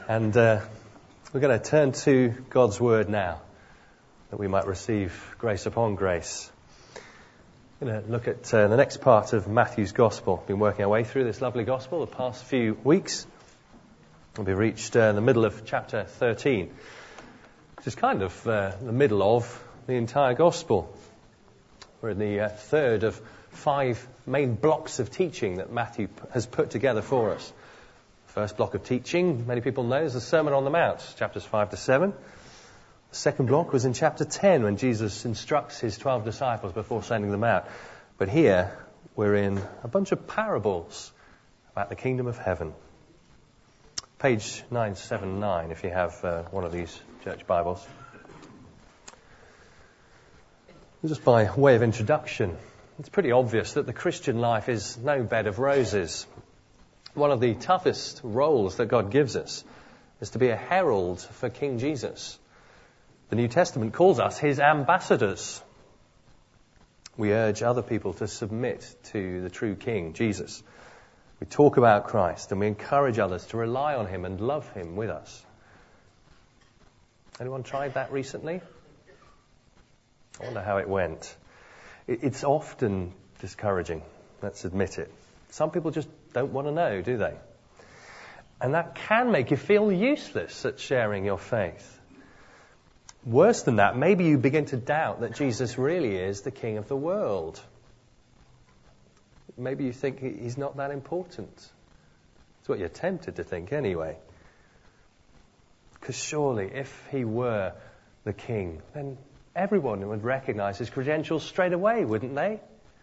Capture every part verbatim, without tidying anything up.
And uh, we're going to turn to God's Word now, that we might receive grace upon grace. We're going to look at uh, the next part of Matthew's Gospel. We've been working our way through this lovely Gospel the past few weeks. We've reached uh, the middle of chapter thirteen, which is kind of uh, the middle of the entire Gospel. We're in the uh, third of five main blocks of teaching that Matthew p- has put together for us. First block of teaching, many people know, is the Sermon on the Mount, chapters five to seven. The second block was in chapter ten, when Jesus instructs his twelve disciples before sending them out. But here, we're in a bunch of parables about the kingdom of heaven. Page nine seventy-nine, if you have uh, one of these church Bibles. Just by way of introduction, it's pretty obvious that the Christian life is no bed of roses. One of the toughest roles that God gives us is to be a herald for King Jesus. The New Testament calls us his ambassadors. We urge other people to submit to the true King, Jesus. We talk about Christ and we encourage others to rely on him and love him with us. Anyone tried that recently? I wonder how it went. It's often discouraging, let's admit it. Some people just don't want to know, do they? And that can make you feel useless at sharing your faith. Worse than that, maybe you begin to doubt that Jesus really is the King of the world. Maybe you think he's not that important. It's what you're tempted to think anyway. Because surely if he were the King, then everyone would recognize his credentials straight away, wouldn't they?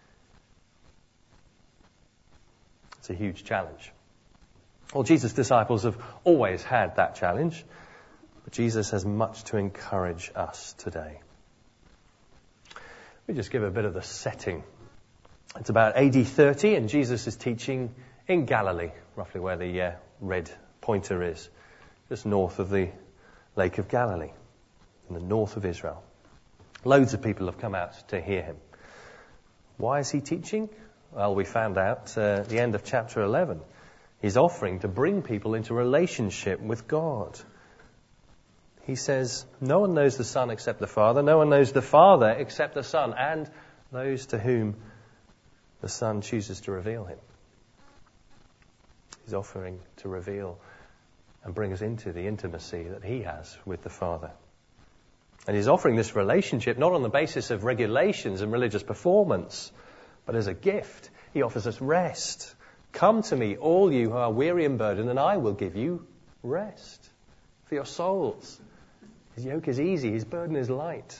It's a huge challenge. Well, Jesus' disciples have always had that challenge, but Jesus has much to encourage us today. Let me just give a bit of the setting. It's about A D thirty, and Jesus is teaching in Galilee, roughly where the uh, red pointer is, just north of the Lake of Galilee, in the north of Israel. Loads of people have come out to hear him. Why is he teaching? Well, we found out uh, at the end of chapter eleven. He's offering to bring people into relationship with God. He says, no one knows the Son except the Father. No one knows the Father except the Son and those to whom the Son chooses to reveal him. He's offering to reveal and bring us into the intimacy that he has with the Father. And he's offering this relationship not on the basis of regulations and religious performance, but as a gift. He offers us rest. Come to me, all you who are weary and burdened, and I will give you rest for your souls. His yoke is easy, his burden is light.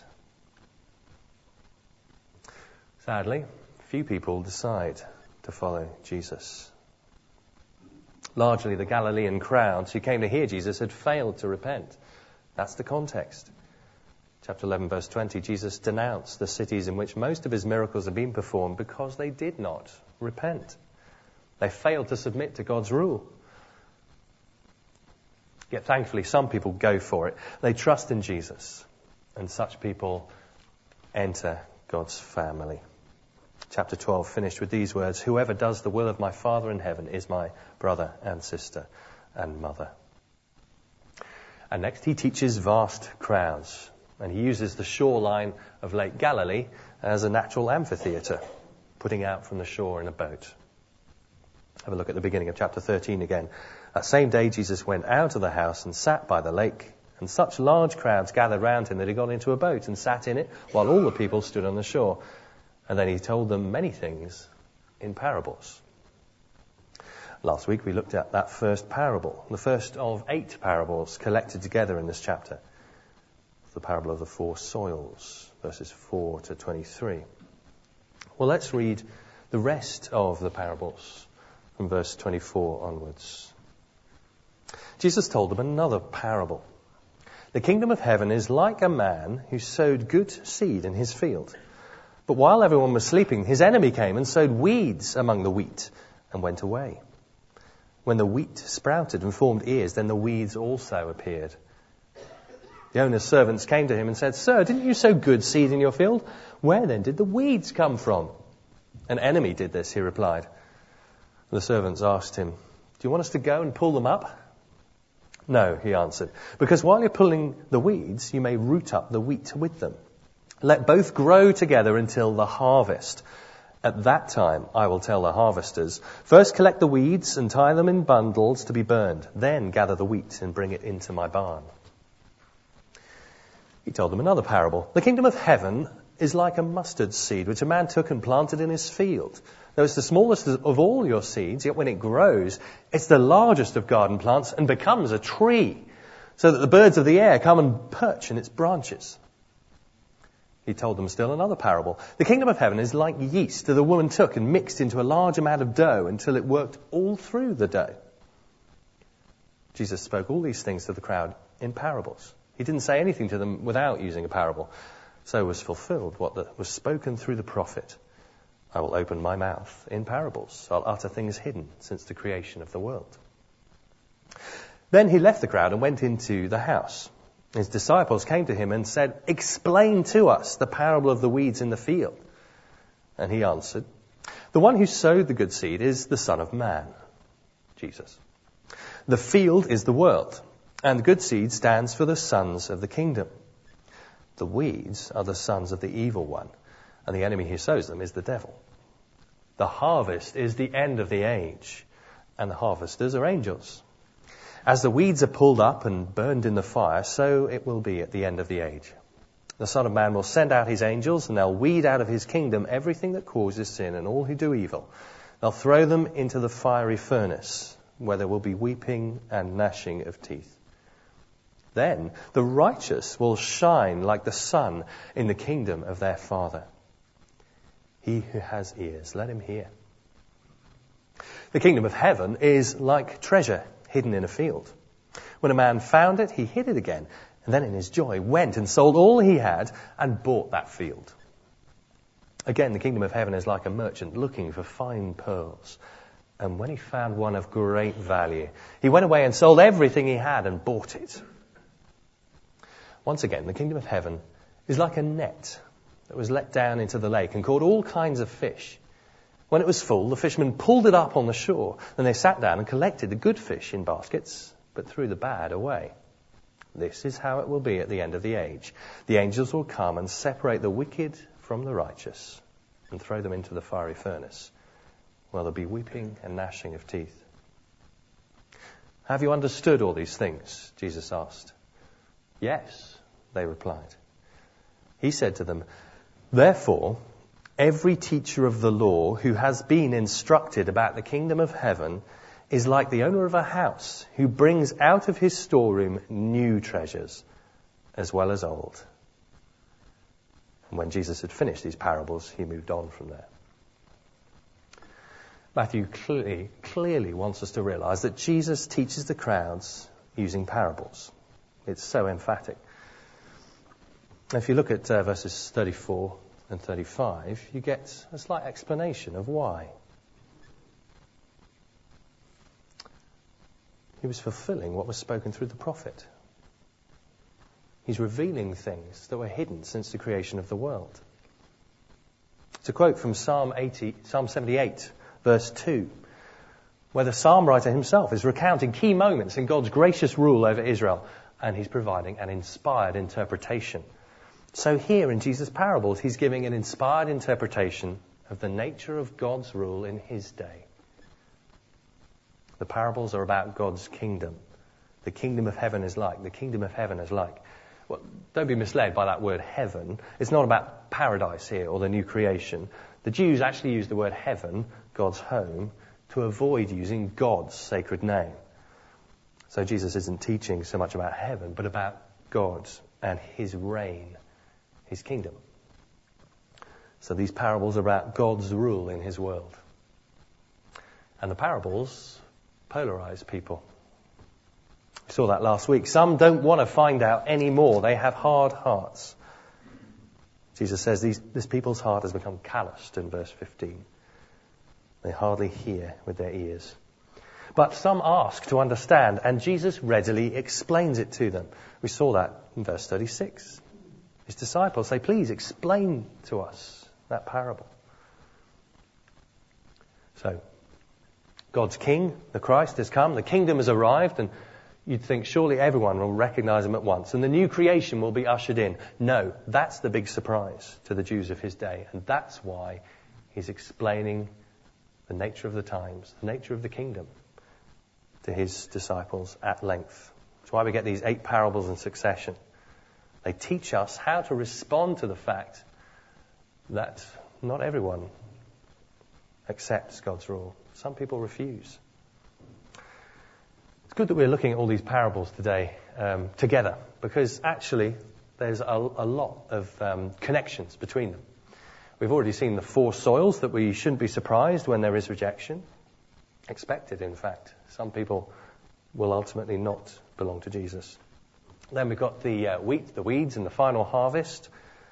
Sadly, few people decide to follow Jesus. Largely the Galilean crowds who came to hear Jesus had failed to repent. That's the context. Chapter eleven, verse twenty, Jesus denounced the cities in which most of his miracles had been performed because they did not repent. They failed to submit to God's rule. Yet thankfully, some people go for it. They trust in Jesus, and such people enter God's family. Chapter twelve finished with these words, whoever does the will of my Father in heaven is my brother and sister and mother. And next he teaches vast crowds. And he uses the shoreline of Lake Galilee as a natural amphitheatre, putting out from the shore in a boat. Have a look at the beginning of chapter thirteen again. That same day Jesus went out of the house and sat by the lake, and such large crowds gathered round him that he got into a boat and sat in it while all the people stood on the shore. And then he told them many things in parables. Last week we looked at that first parable, the first of eight parables collected together in this chapter. The parable of the four soils, verses four to twenty-three. Well, let's read the rest of the parables from verse twenty-four onwards. Jesus told them another parable. The kingdom of heaven is like a man who sowed good seed in his field. But while everyone was sleeping, his enemy came and sowed weeds among the wheat and went away. When the wheat sprouted and formed ears, then the weeds also appeared. The owner's servants came to him and said, Sir, didn't you sow good seed in your field? Where then did the weeds come from? An enemy did this, he replied. The servants asked him, Do you want us to go and pull them up? No, he answered, because while you're pulling the weeds, you may root up the wheat with them. Let both grow together until the harvest. At that time, I will tell the harvesters, first collect the weeds and tie them in bundles to be burned. Then gather the wheat and bring it into my barn. He told them another parable. The kingdom of heaven is like a mustard seed, which a man took and planted in his field. Though it's the smallest of all your seeds, yet when it grows, it's the largest of garden plants and becomes a tree, so that the birds of the air come and perch in its branches. He told them still another parable. The kingdom of heaven is like yeast that a woman took and mixed into a large amount of dough until it worked all through the dough. Jesus spoke all these things to the crowd in parables. He didn't say anything to them without using a parable. So was fulfilled what was spoken through the prophet. I will open my mouth in parables. I'll utter things hidden since the creation of the world. Then he left the crowd and went into the house. His disciples came to him and said, explain to us the parable of the weeds in the field. And he answered, the one who sowed the good seed is the Son of Man, Jesus. The field is the world, and the good seed stands for the sons of the kingdom. The weeds are the sons of the evil one, and the enemy who sows them is the devil. The harvest is the end of the age, and the harvesters are angels. As the weeds are pulled up and burned in the fire, so it will be at the end of the age. The Son of Man will send out his angels, and they'll weed out of his kingdom everything that causes sin and all who do evil. They'll throw them into the fiery furnace, where there will be weeping and gnashing of teeth. Then the righteous will shine like the sun in the kingdom of their Father. He who has ears, let him hear. The kingdom of heaven is like treasure hidden in a field. When a man found it, he hid it again, and then in his joy went and sold all he had and bought that field. Again, the kingdom of heaven is like a merchant looking for fine pearls. And when he found one of great value, he went away and sold everything he had and bought it. Once again, the kingdom of heaven is like a net that was let down into the lake and caught all kinds of fish. When it was full, the fishermen pulled it up on the shore. Then they sat down and collected the good fish in baskets, but threw the bad away. This is how it will be at the end of the age. The angels will come and separate the wicked from the righteous and throw them into the fiery furnace, where there'll be weeping and gnashing of teeth. Have you understood all these things? Jesus asked. Yes, they replied. He said to them, therefore, every teacher of the law who has been instructed about the kingdom of heaven is like the owner of a house who brings out of his storeroom new treasures as well as old. And when Jesus had finished these parables, he moved on from there. Matthew clearly, clearly wants us to realize that Jesus teaches the crowds using parables. It's so emphatic. If you look at uh, verses thirty-four and thirty-five, you get a slight explanation of why. He was fulfilling what was spoken through the prophet. He's revealing things that were hidden since the creation of the world. It's a quote from Psalm eighty, Psalm seventy-eight, verse two, where the psalm writer himself is recounting key moments in God's gracious rule over Israel, and he's providing an inspired interpretation. So here in Jesus' parables, he's giving an inspired interpretation of the nature of God's rule in his day. The parables are about God's kingdom. The kingdom of heaven is like. The kingdom of heaven is like. Well, don't be misled by that word heaven. It's not about paradise here or the new creation. The Jews actually use the word heaven, God's home, to avoid using God's sacred name. So Jesus isn't teaching so much about heaven, but about God and his reign, his kingdom. So these parables are about God's rule in his world. And the parables polarize people. We saw that last week. Some don't want to find out any more. They have hard hearts. Jesus says these, this people's heart has become calloused in verse fifteen. They hardly hear with their ears. But some ask to understand, and Jesus readily explains it to them. We saw that in verse thirty-six. His disciples say, please explain to us that parable. So, God's King, the Christ, has come. The kingdom has arrived, and you'd think surely everyone will recognize him at once and the new creation will be ushered in. No, that's the big surprise to the Jews of his day. And that's why he's explaining the nature of the times, the nature of the kingdom to his disciples at length. That's why we get these eight parables in succession. They teach us how to respond to the fact that not everyone accepts God's rule. Some people refuse. It's good that we're looking at all these parables today um, together, because actually there's a, a lot of um, connections between them. We've already seen the four soils, that we shouldn't be surprised when there is rejection. Expected, in fact. Some people will ultimately not belong to Jesus. Then we've got the uh, wheat, the weeds, and the final harvest.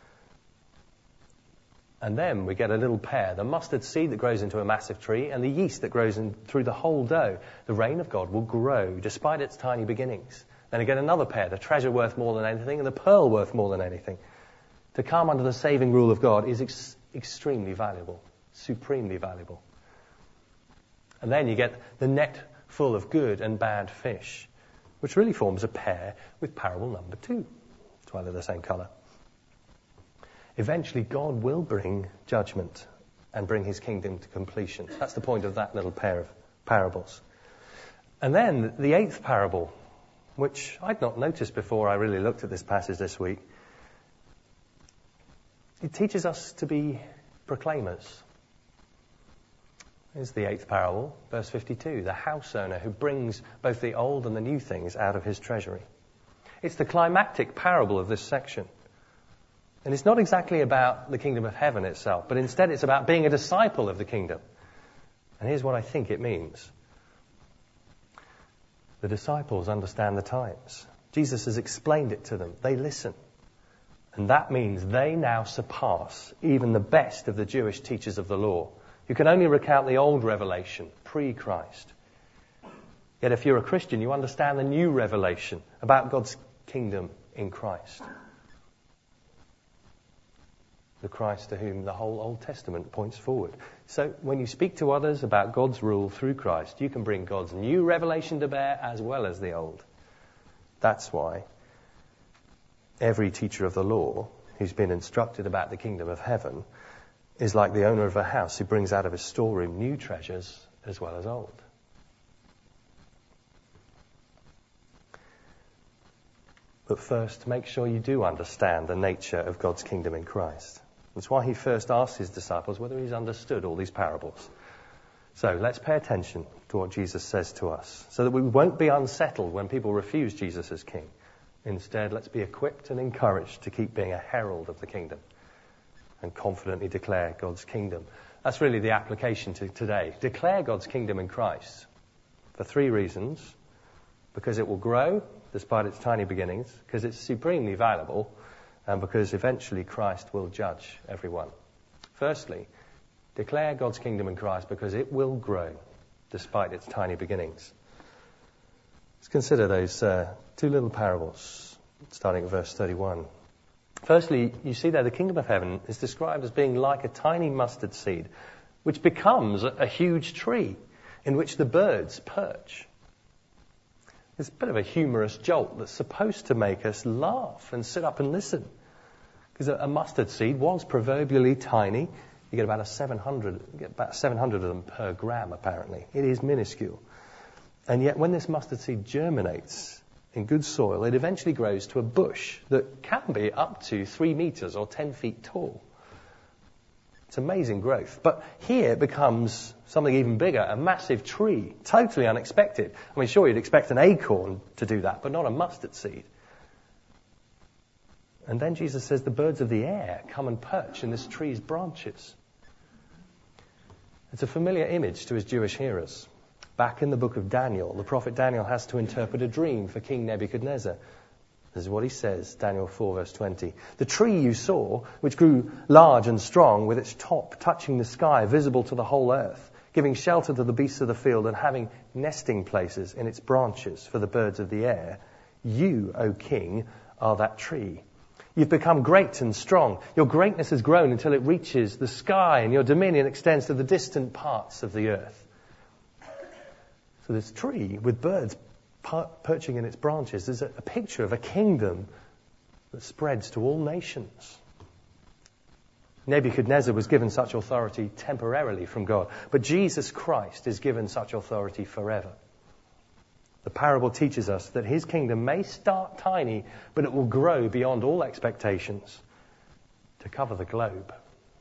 And then we get a little pear, the mustard seed that grows into a massive tree, and the yeast that grows in through the whole dough. The reign of God will grow despite its tiny beginnings. Then again, another pear, the treasure worth more than anything, and the pearl worth more than anything. To come under the saving rule of God is ex- extremely valuable, supremely valuable. And then you get the net full of good and bad fish, which really forms a pair with parable number two. That's why they're the same colour. Eventually, God will bring judgment and bring his kingdom to completion. That's the point of that little pair of parables. And then the eighth parable, which I'd not noticed before I really looked at this passage this week. It teaches us to be proclaimers. Here's the eighth parable, verse fifty-two. The house owner who brings both the old and the new things out of his treasury. It's the climactic parable of this section. And it's not exactly about the kingdom of heaven itself, but instead it's about being a disciple of the kingdom. And here's what I think it means. The disciples understand the times. Jesus has explained it to them. They listen. And that means they now surpass even the best of the Jewish teachers of the law, who can only recount the old revelation, pre-Christ. Yet if you're a Christian, you understand the new revelation about God's kingdom in Christ. The Christ to whom the whole Old Testament points forward. So when you speak to others about God's rule through Christ, you can bring God's new revelation to bear as well as the old. That's why every teacher of the law who's been instructed about the kingdom of heaven is like the owner of a house who brings out of his storeroom new treasures as well as old. But first, make sure you do understand the nature of God's kingdom in Christ. That's why he first asked his disciples whether he's understood all these parables. So let's pay attention to what Jesus says to us, so that we won't be unsettled when people refuse Jesus as king. Instead, let's be equipped and encouraged to keep being a herald of the kingdom and confidently declare God's kingdom. That's really the application to today. Declare God's kingdom in Christ for three reasons. Because it will grow despite its tiny beginnings, because it's supremely valuable, and because eventually Christ will judge everyone. Firstly, declare God's kingdom in Christ because it will grow despite its tiny beginnings. Let's consider those uh, two little parables, starting at verse thirty-one. Firstly, you see there the kingdom of heaven is described as being like a tiny mustard seed, which becomes a huge tree in which the birds perch. It's a bit of a humorous jolt that's supposed to make us laugh and sit up and listen. Because a mustard seed was proverbially tiny. You get about a seven hundred, you get about seven hundred of them per gram, apparently. It is minuscule. And yet when this mustard seed germinates in good soil, it eventually grows to a bush that can be up to three meters or ten feet tall. It's amazing growth. But here it becomes something even bigger, a massive tree, totally unexpected. I mean, sure, you'd expect an acorn to do that, but not a mustard seed. And then Jesus says the birds of the air come and perch in this tree's branches. It's a familiar image to his Jewish hearers. Back in the book of Daniel, the prophet Daniel has to interpret a dream for King Nebuchadnezzar. This is what he says, Daniel four, verse twenty. The tree you saw, which grew large and strong, with its top touching the sky, visible to the whole earth, giving shelter to the beasts of the field and having nesting places in its branches for the birds of the air, you, O king, are that tree. You've become great and strong. Your greatness has grown until it reaches the sky, and your dominion extends to the distant parts of the earth. So this tree with birds perching in its branches, is a picture of a kingdom that spreads to all nations. Nebuchadnezzar was given such authority temporarily from God, but Jesus Christ is given such authority forever. The parable teaches us that his kingdom may start tiny, but it will grow beyond all expectations to cover the globe.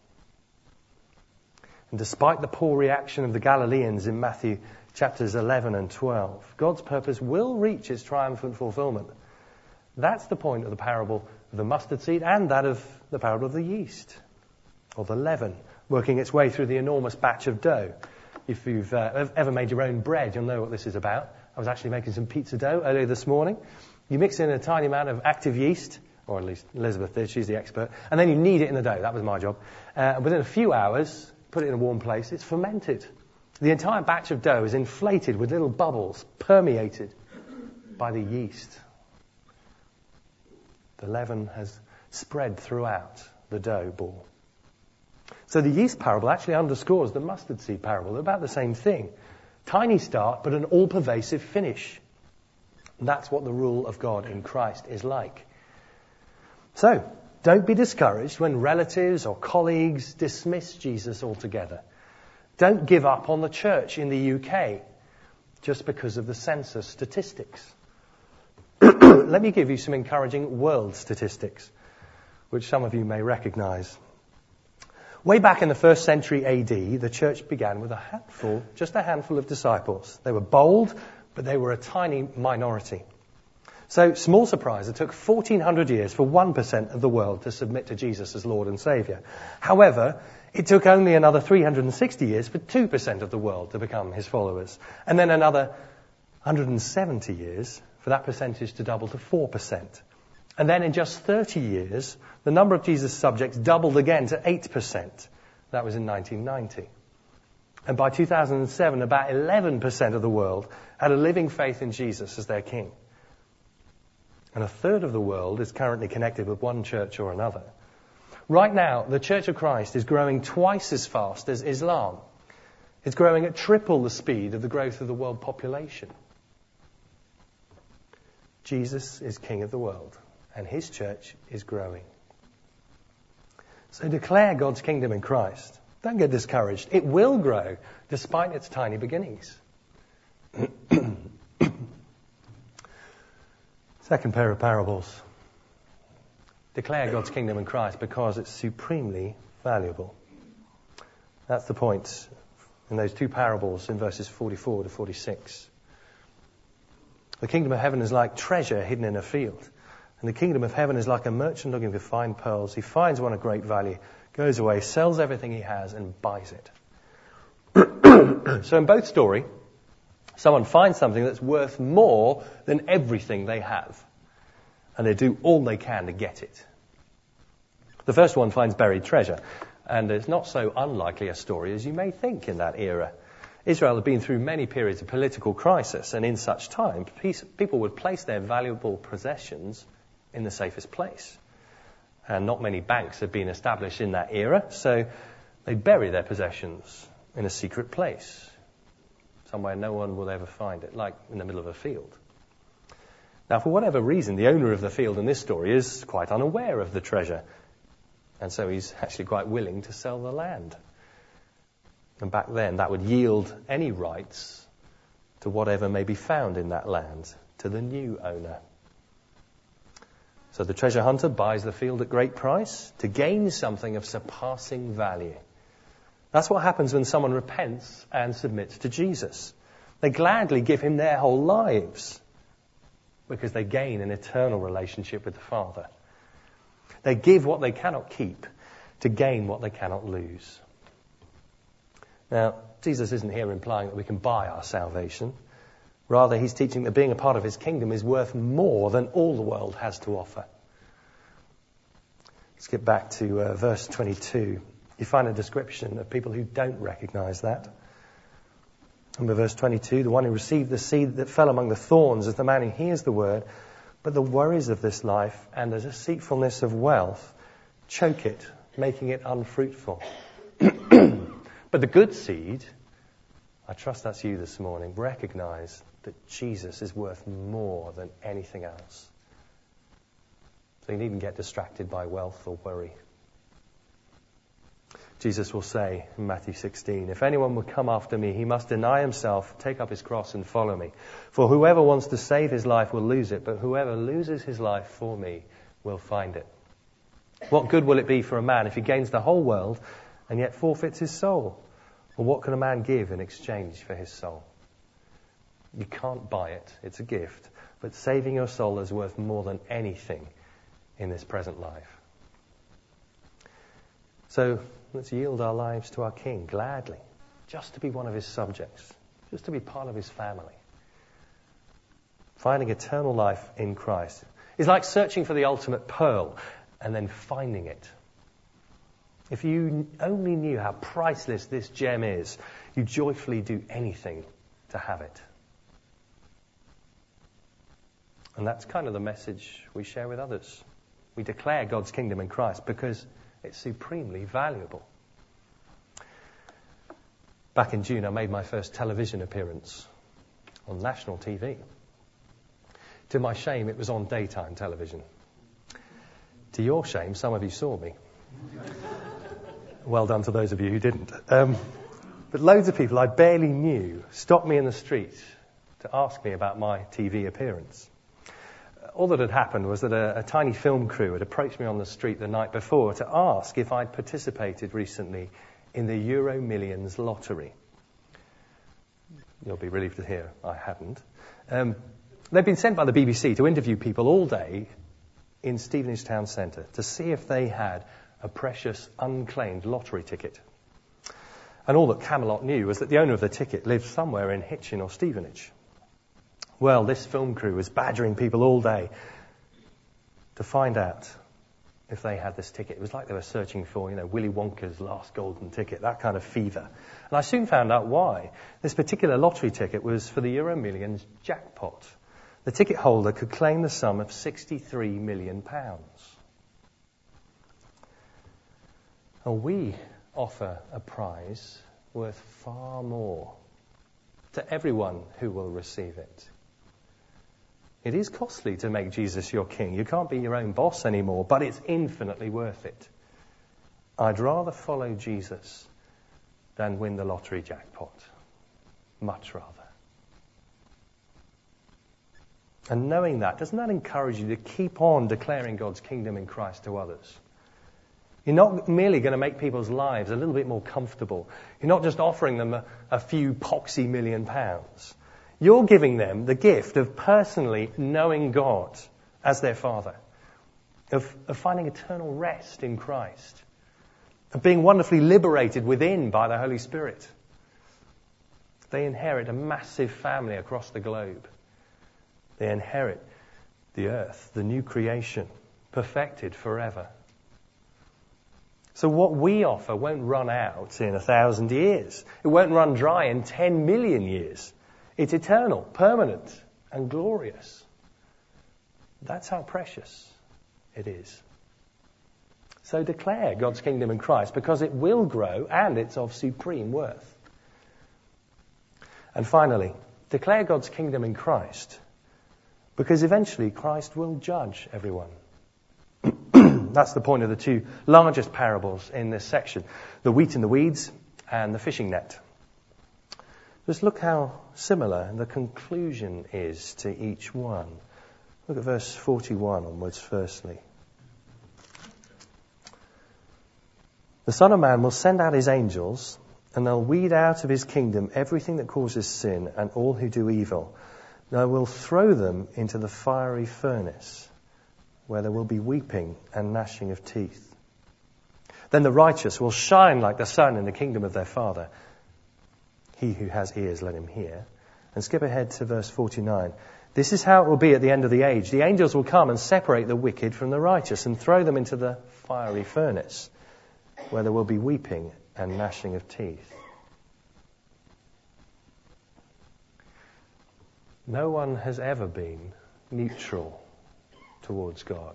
And despite the poor reaction of the Galileans in Matthew chapters eleven and twelve, God's purpose will reach its triumphant fulfillment. That's the point of the parable of the mustard seed and that of the parable of the yeast, or the leaven, working its way through the enormous batch of dough. If you've uh, ever made your own bread, you'll know what this is about. I was actually making some pizza dough earlier this morning. You mix in a tiny amount of active yeast, or at least Elizabeth did, she's the expert, and then you knead it in the dough. That was my job. Uh, within a few hours, put it in a warm place, it's fermented. The entire batch of dough is inflated with little bubbles, permeated by the yeast. The leaven has spread throughout the dough ball. So the yeast parable actually underscores the mustard seed parable. They're about the same thing. Tiny start, but an all-pervasive finish. And that's what the rule of God in Christ is like. So, don't be discouraged when relatives or colleagues dismiss Jesus altogether. Don't give up on the church in the U K just because of the census statistics. Let me give you some encouraging world statistics, which some of you may recognize. Way back in the first century A D, the church began with a handful, just a handful of disciples. They were bold, but they were a tiny minority. So, small surprise, it took fourteen hundred years for one percent of the world to submit to Jesus as Lord and Saviour. However, it took only another three hundred sixty years for two percent of the world to become his followers. And then another one hundred seventy years for that percentage to double to four percent. And then in just thirty years, the number of Jesus' subjects doubled again to eight percent. That was in nineteen ninety. And by two thousand seven, about eleven percent of the world had a living faith in Jesus as their king. And a third of the world is currently connected with one church or another. Right now, the Church of Christ is growing twice as fast as Islam. It's growing at triple the speed of the growth of the world population. Jesus is King of the world, and his church is growing. So declare God's kingdom in Christ. Don't get discouraged. It will grow despite its tiny beginnings. Second pair of parables. Declare God's kingdom in Christ because it's supremely valuable. That's the point in those two parables in verses forty-four to forty-six. The kingdom of heaven is like treasure hidden in a field. And the kingdom of heaven is like a merchant looking for fine pearls. He finds one of great value, goes away, sells everything he has and buys it. So in both stories, someone finds something that's worth more than everything they have. And they do all they can to get it. The first one finds buried treasure. And it's not so unlikely a story as you may think in that era. Israel had been through many periods of political crisis. And in such time, people would place their valuable possessions in the safest place. And not many banks had been established in that era. So they'd bury their possessions in a secret place. Somewhere no one will ever find it, like in the middle of a field. Now, for whatever reason, the owner of the field in this story is quite unaware of the treasure. And so he's actually quite willing to sell the land. And back then, that would yield any rights to whatever may be found in that land to the new owner. So the treasure hunter buys the field at great price to gain something of surpassing value. That's what happens when someone repents and submits to Jesus. They gladly give him their whole lives because they gain an eternal relationship with the Father. They give what they cannot keep to gain what they cannot lose. Now, Jesus isn't here implying that we can buy our salvation. Rather, he's teaching that being a part of his kingdom is worth more than all the world has to offer. Let's get back to uh, verse twenty-two. You find a description of people who don't recognize that. Remember verse twenty-two, the one who received the seed that fell among the thorns is the man who hears the word, but the worries of this life and the deceitfulness of wealth choke it, making it unfruitful. But the good seed, I trust that's you this morning, recognize that Jesus is worth more than anything else. So you needn't get distracted by wealth or worry. Jesus will say in Matthew sixteen, if anyone would come after me, he must deny himself, take up his cross and follow me. For whoever wants to save his life will lose it, but whoever loses his life for me will find it. What good will it be for a man if he gains the whole world and yet forfeits his soul? Or what can a man give in exchange for his soul? You can't buy it, it's a gift, but saving your soul is worth more than anything in this present life. So let's yield our lives to our King gladly, just to be one of his subjects, just to be part of his family. Finding eternal life in Christ is like searching for the ultimate pearl and then finding it. If you only knew how priceless this gem is, you'd joyfully do anything to have it. And that's kind of the message we share with others. We declare God's kingdom in Christ because it's supremely valuable. Back in June, I made my first television appearance on national T V. To my shame, it was on daytime television. To your shame, some of you saw me. Well done to those of you who didn't. Um, but loads of people I barely knew stopped me in the street to ask me about my T V appearance. All that had happened was that a, a tiny film crew had approached me on the street the night before to ask if I'd participated recently in the Euro Millions lottery. You'll be relieved to hear I hadn't. Um, they'd been sent by the B B C to interview people all day in Stevenage Town Centre to see if they had a precious unclaimed lottery ticket. And all that Camelot knew was that the owner of the ticket lived somewhere in Hitchin or Stevenage. Well, this film crew was badgering people all day to find out if they had this ticket. It was like they were searching for, you know, Willy Wonka's last golden ticket, that kind of fever. And I soon found out why. This particular lottery ticket was for the Euro Millions jackpot. The ticket holder could claim the sum of sixty-three million pounds. And we offer a prize worth far more to everyone who will receive it. It is costly to make Jesus your king. You can't be your own boss anymore, but it's infinitely worth it. I'd rather follow Jesus than win the lottery jackpot. Much rather. And knowing that, doesn't that encourage you to keep on declaring God's kingdom in Christ to others? You're not merely going to make people's lives a little bit more comfortable. You're not just offering them a, a few poxy million pounds. You're giving them the gift of personally knowing God as their Father, of, of finding eternal rest in Christ, of being wonderfully liberated within by the Holy Spirit. They inherit a massive family across the globe. They inherit the earth, the new creation, perfected forever. So what we offer won't run out in a thousand years. It won't run dry in ten million years. It's eternal, permanent, and glorious. That's how precious it is. So declare God's kingdom in Christ, because it will grow and it's of supreme worth. And finally, declare God's kingdom in Christ, because eventually Christ will judge everyone. That's the point of the two largest parables in this section, the wheat and the weeds and the fishing net. Just look how similar the conclusion is to each one. Look at verse forty-one onwards firstly. The Son of Man will send out his angels, and they'll weed out of his kingdom everything that causes sin and all who do evil. They will throw them into the fiery furnace, where there will be weeping and gnashing of teeth. Then the righteous will shine like the sun in the kingdom of their Father. He who has ears, let him hear. And skip ahead to verse forty-nine. This is how it will be at the end of the age. The angels will come and separate the wicked from the righteous and throw them into the fiery furnace, where there will be weeping and gnashing of teeth. No one has ever been neutral towards God.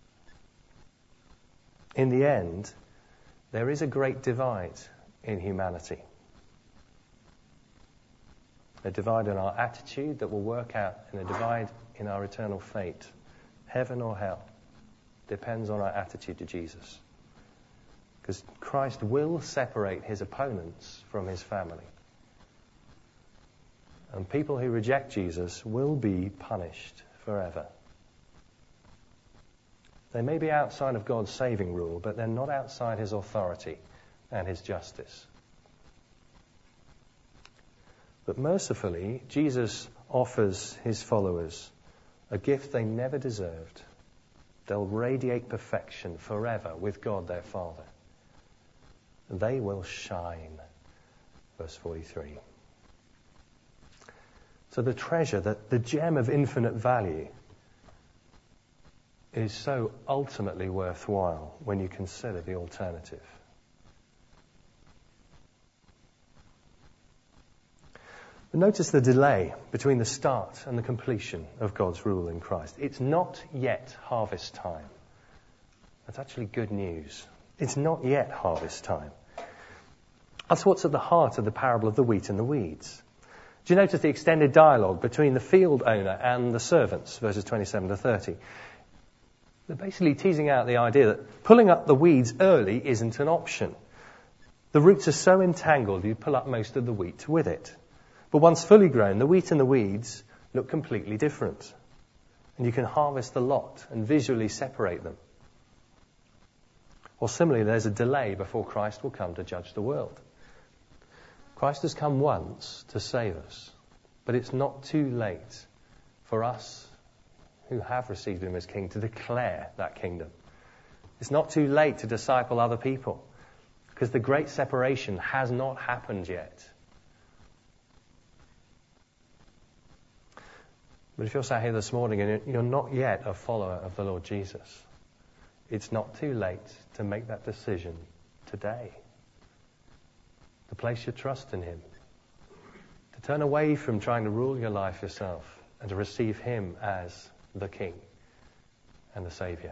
In the end, there is a great divide in humanity. A divide in our attitude that will work out in a divide in our eternal fate. Heaven or hell depends on our attitude to Jesus. Because Christ will separate his opponents from his family. And people who reject Jesus will be punished forever. They may be outside of God's saving rule, but they're not outside his authority and his justice. But mercifully, Jesus offers his followers a gift they never deserved. They'll radiate perfection forever with God their Father. They will shine. Verse forty-three. So the treasure, that the gem of infinite value, is so ultimately worthwhile when you consider the alternative. But notice the delay between the start and the completion of God's rule in Christ. It's not yet harvest time. That's actually good news. It's not yet harvest time. That's what's at the heart of the parable of the wheat and the weeds. Do you notice the extended dialogue between the field owner and the servants, verses twenty-seven to thirty? They're basically teasing out the idea that pulling up the weeds early isn't an option. The roots are so entangled you pull up most of the wheat with it. But once fully grown, the wheat and the weeds look completely different. And you can harvest the lot and visually separate them. Or similarly, there's a delay before Christ will come to judge the world. Christ has come once to save us, but it's not too late for us who have received him as king to declare that kingdom. It's not too late to disciple other people, because the great separation has not happened yet. But if you're sat here this morning and you're not yet a follower of the Lord Jesus, it's not too late to make that decision today. To place your trust in him. To turn away from trying to rule your life yourself and to receive him as the King and the Saviour.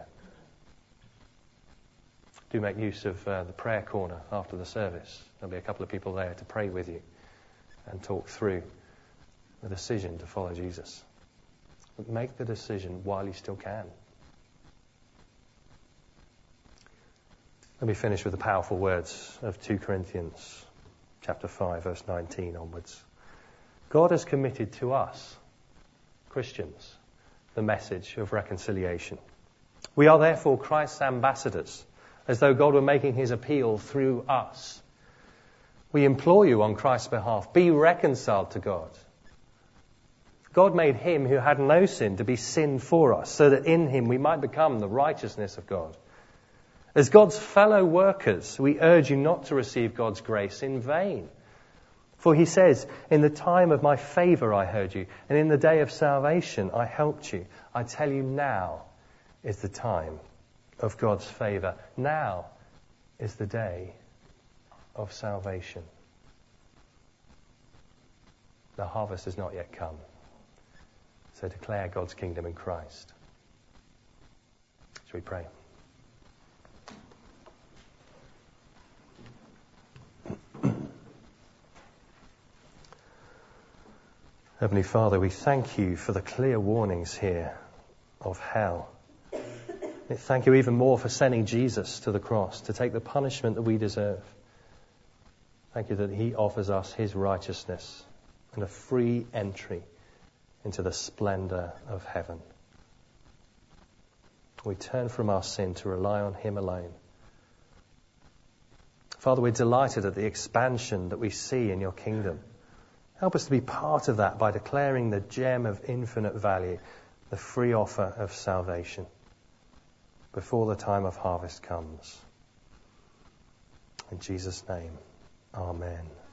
Do make use of uh, the prayer corner after the service. There'll be a couple of people there to pray with you and talk through the decision to follow Jesus. But make the decision while you still can. Let me finish with the powerful words of Second Corinthians chapter five, verse nineteen onwards. God has committed to us, Christians, the message of reconciliation. We are therefore Christ's ambassadors, as though God were making his appeal through us. We implore you on Christ's behalf, be reconciled to God. God made him who had no sin to be sin for us, so that in him we might become the righteousness of God. As God's fellow workers, we urge you not to receive God's grace in vain. For he says, in the time of my favour I heard you, and in the day of salvation I helped you. I tell you, now is the time of God's favour. Now is the day of salvation. The harvest has not yet come. So declare God's kingdom in Christ. Shall we pray? Heavenly Father, we thank you for the clear warnings here of hell. We thank you even more for sending Jesus to the cross to take the punishment that we deserve. Thank you that he offers us his righteousness and a free entry into the splendour of heaven. We turn from our sin to rely on him alone. Father, we're delighted at the expansion that we see in your kingdom. Help us to be part of that by declaring the gem of infinite value, the free offer of salvation, before the time of harvest comes. In Jesus' name, amen.